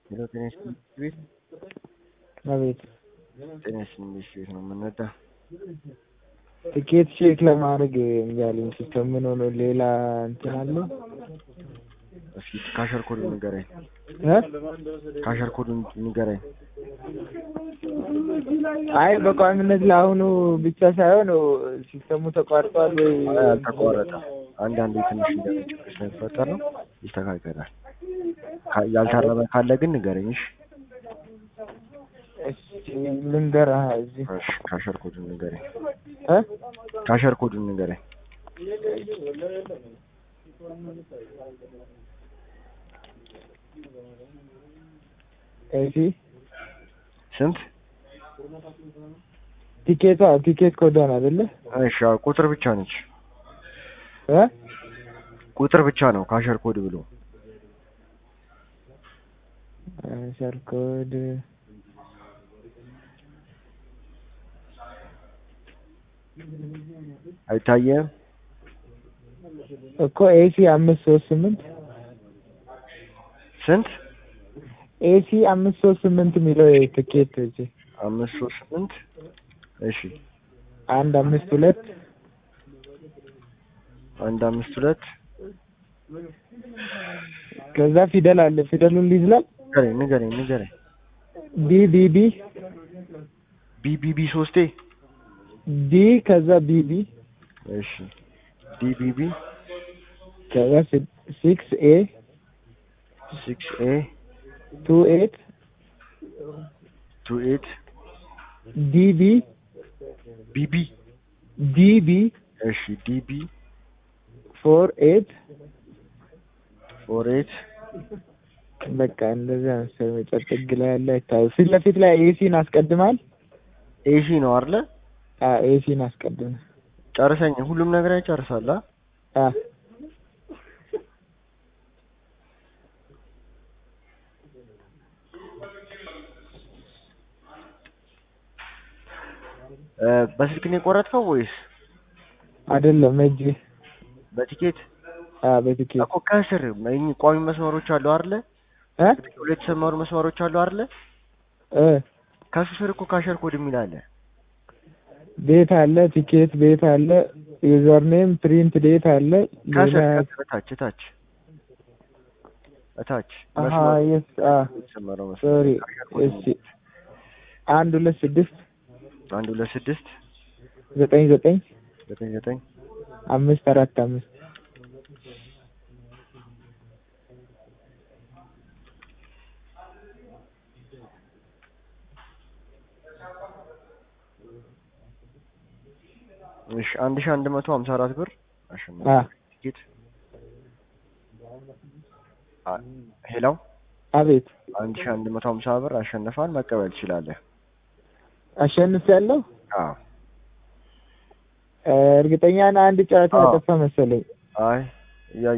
ሄሎ ጤና ይስጥልኝ ቤት አቤት ጤና ይስጥልኝ ቤት ነው የምንወዳ ትኬት ቼክ ለማድረግ እንጃልኝ ሲስተም ምን ሆኖ ሌላ እንትን አለ። እስኪ ካሸር ኮድ ንገረኝ። ካሸር ኮድ ንገረኝ። አይ በቋሚነት ለአሁኑ ብቻ ሳይሆን ሲስተሙ ተቋርጧል ወይ? አልተቋረጠም። አንዳንዴ ትንሽ ችግር ስለሚፈጠር ነው፣ ይስተካከላል። ያልታረመ ካለ ግን ንገረኝ። እሺ ልንገርህ እዚህ ካሸር ኮድ ንገረኝ። ካሸር ኮድ ንገረኝ። እሺ ስንት ቲኬት ኮድ ነው አይደለ? እሺ ቁጥር ብቻ ነች። ቁጥር ብቻ ነው ካሸር ኮድ ብሎ ካሸር ኮድ አይታየም እኮ ኤሲ 538 ስንት ኤሲ 538 የሚለው ትኬት እጂ 538 እሺ 152 152 ከዛ ፊደል አለ። ፊደሉን ሊዝላል ንገረኝ ቢቢቢ ሶስቴ ዲ ከዛ ቢቢ እሺ ዲቢቢ ከዛ 6A 28 ዲቢ ቢቢ ዲቢ እሺ ዲቢ 48 በቃ እንደዛ ነው። መጨረሻ ላይ ያለ አይታዩ። ፊት ለፊት ላይ ኤሲን አስቀድማል። ኤሲ ነው አይደለ? ኤሲን አስቀድም። ጨርሰኝ። ሁሉም ነገር አይጨርሳል። በስልክ ነው የቆረጥከው ወይስ አይደለም? እጂ በቲኬት በቲኬት እኮ ከስር ቋሚ መስመሮች አሉ አይደለ? ሁለት ሰማሩ መስመሮች አሉ አይደለ? ከስር እኮ ካሸር ኮድ የሚል አለ። ቤት አለ፣ ቲኬት ቤት አለ፣ ዩዘር ኔም ፕሪንት ዴት አለ። ከስር ታች የስ ሶሪ እሺ 126 99 545 እሺ 1154 ብር አሸነፈ። ቲኬት ሄሎ አቤት 1150 ብር አሸነፋል። መቀበል ትችላለህ። አሸንፊያለሁ። እርግጠኛ ነህ? አንድ ጨዋታ አጠፋ መሰለኝ። አይ